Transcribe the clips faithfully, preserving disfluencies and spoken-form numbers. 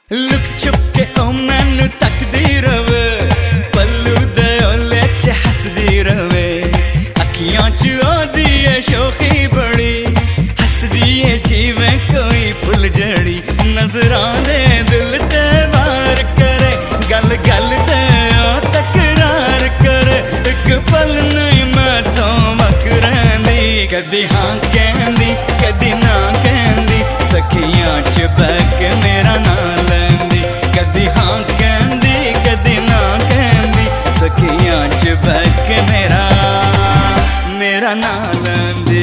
Look छुप के ओ मैनू तकदी रवे, पल्लू दे ओले च हसदी रवे, अखियां च ओदी है शौकी बड़ी, हसदी है जिवें कोई फुलझड़ी, नजरां दे दिल ते वार करे, गल गल ते ओ तकरार करे, एक पल नहीं मैं तो मकरैंदी, कदी हाँ कहंदी कदी ना कहंदी, सखियां च बैठ के मेरा नाम लैंदी, कदी हाँ कहंदी कदी ना कहंदी, सखियां च बैठ के मेरा मेरा नाम लैंदी।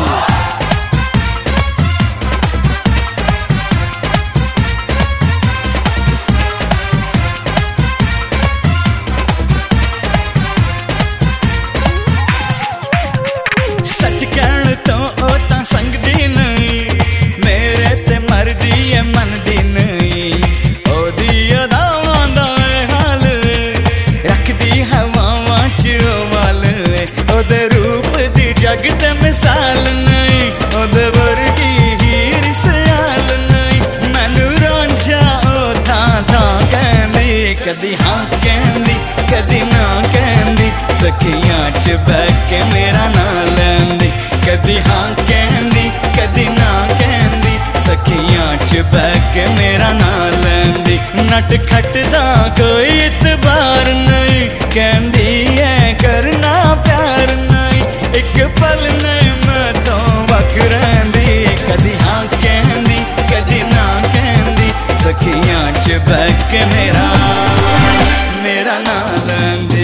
सच कहण तो ओ तां संगदी नहीं, मेरे ते मरदी है मनदी नहीं, ओदी अदावां दा हाल रखदी हवावां च वाल, ओदे रूप दी जग ते मिसाल नहीं, ओदे वर्गी हीर सियाल नहीं, मैनू रांझा ओ थां थां कहंदी, कदी हाँ कहंदी कदी ना कहंदी, सखियां च बैठ के मेरा नाम लैंदी, कदी हाँ कहंदी कदी ना कहंदी, सखियां च बैठ के मेरा नाम लैंदी, नट खट दा कोई इतबार नहीं, कहंदी है करना प्यार नहीं, एक पल नहीं मैं तो वख रैंदी, कदी हाँ कहंदी कदी ना कहंदी, सखियां च बैठ के मेरा मेरा नाम लैंदी।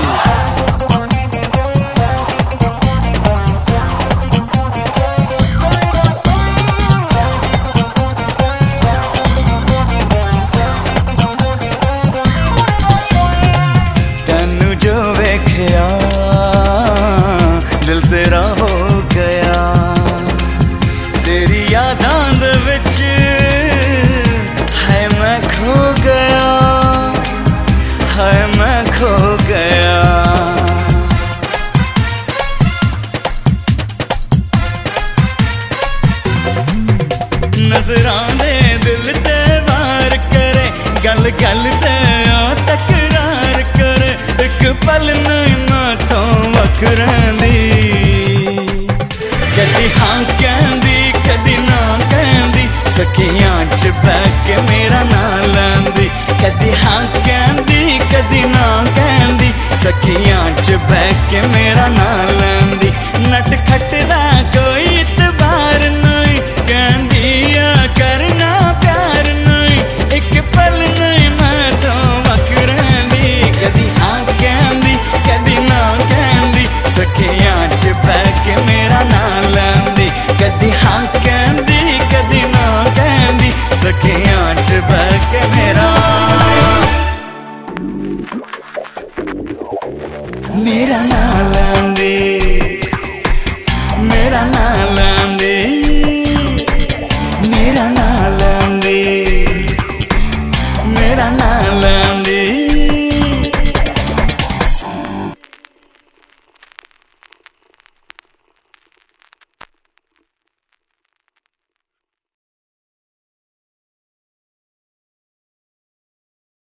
तैनू जो वेख्या दिल तेरा हो गया, तेरी यादां दे विच है मैं खो गया, है मैं खो गया, नजरां दे दिल ते वार करे, गल गल ते ओ तकरार करे, एक पल नहीं मैं तो वख रैंदी, कदी हाँ कहंदी कदी ना कहंदी, सखियां च बैठ के